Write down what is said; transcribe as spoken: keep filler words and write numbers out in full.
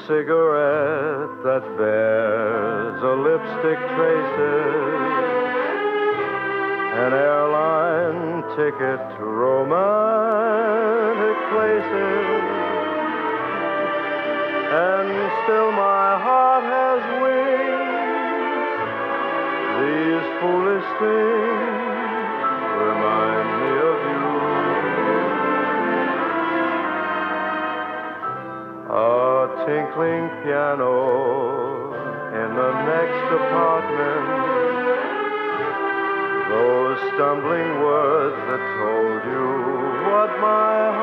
cigarette that bears a lipstick traces, an airline ticket to romantic places, and still my heart has wings. These foolish things remind me of you. A tinkling piano in the next apartment, those stumbling words that told you what my